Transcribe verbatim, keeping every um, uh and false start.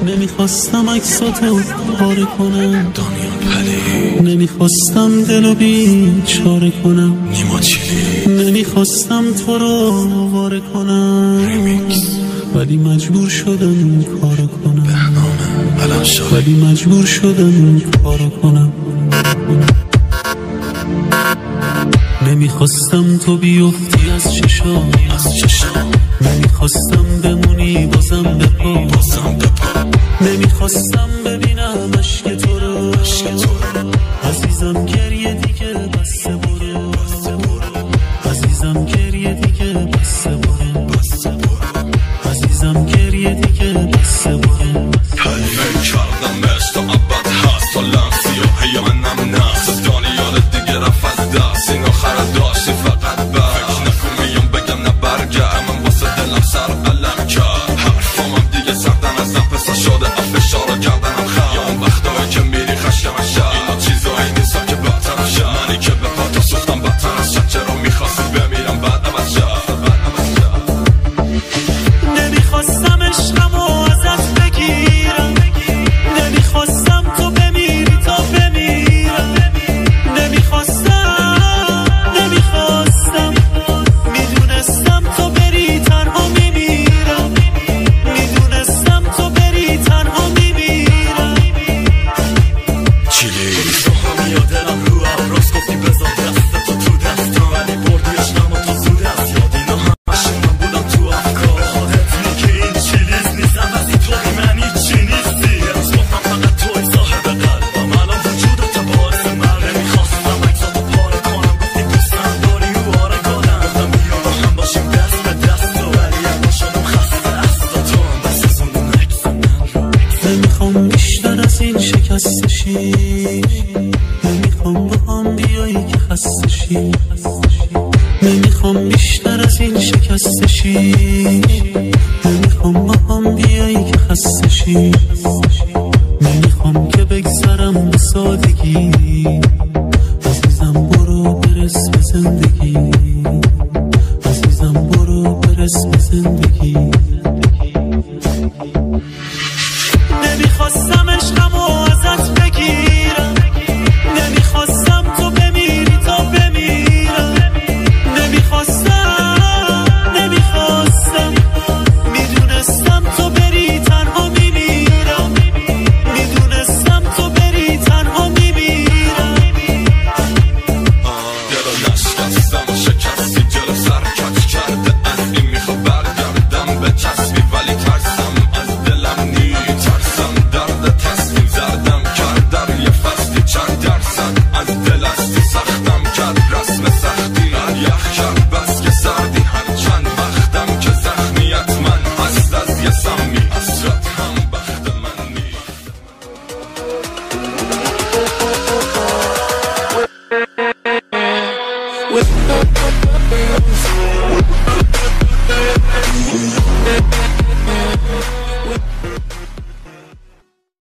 نمیخواستم عکساتو پاره کنم نمیخواستم دلو بیچاره کنم نیما چیلی نمیخواستم تو رو واره کنم ریمیکس ولی مجبور شدم این کارو کنم بهنامه علم شاهی ولی مجبور شدم این کارو کنم نمیخواستم تو بیفتی از چشام از چشام نمیخواستم بمونی بازم بپا بازم بپا نمیخواستم ببینم عشق تو رو عشق تو رو عزیزم گریه دیگه بسه برو بسته برو عزیزم گریه دیگه بسه برو بسته برو عزیزم گریه دیگه بسه برو کلمه کردم عشق تا ابد هست تا لحظی و هی منم نست دانیال دیگه رفت از دست این آخر داشتی فقط بر فکر نکن میام بگم نه برگرد من واسه دلم سر قلم کرد حرفامم دیگه سردن ازم پسا شده افشارو کردنم خم یا اون وقتایی که میری خشم شد اینا چیزایی نیستم که بهتر شد منی که به پاتا سوختم بدتر از شد چرا میخواستی بمیرم بعد عوض شد نمیخواستم عشقمو ازت بگیرم نمیخواستم تو بمیری تا بمیرم نمیخواستم نمیخواستم میدونستم تو بری تنها میمیرم میدونستم تو بری تنها میمیرم چیلی سوهمی یا دلم رو ابراز گفتی بذار دست تو تو دستم ولی بردی عشقم و تو زود است یاد اینا همشون من بودم تو افکار خودت میگی این چیلیز نیستم ولی توی من هیچی نیستی یه روز گفتم فقط توی صاحب قلبم الان وجودت باعث من نمیخواستم عکساتو پاره کنم گفتی دوستم داری و باره کنم گفتم بیا با هم باشیم دست به دست و ولی اما شدم خسته از تو هم بس از اون عکس من رو نمیخوام بیشتر از این شکست شی نمیخوام با هم بیایی که خسته شی نمیخوام بیشتر از این شکست شی نمیخوام با هم بیایی که خسته شی نمیخوام که بگذرم به سادگی عزیزم برو برس به زندگی عزیزم برو برس به زندگی نمیخواستم عشقمو ازت بگیرم نمیخواستم تو بمیری تا بمیرم نمیخواستم نمیخواستم میدونستم تو بری تنها میمیرم میدونستم تو بری تنها میمیرم دلو نشکستم و شکستی جلو سر کج کرده از این میخوا برگردم به چسبی ولی ترسم از دلم نی ترسم درد تسلیم زردم کرد در یه فصلی چند درصد از دل استی سختم کرد رسم سختی هر یخ کرد بس که سردی هر چند وقتم که زخمیت من هست از یه سمی حسرت هم بخت من نیست with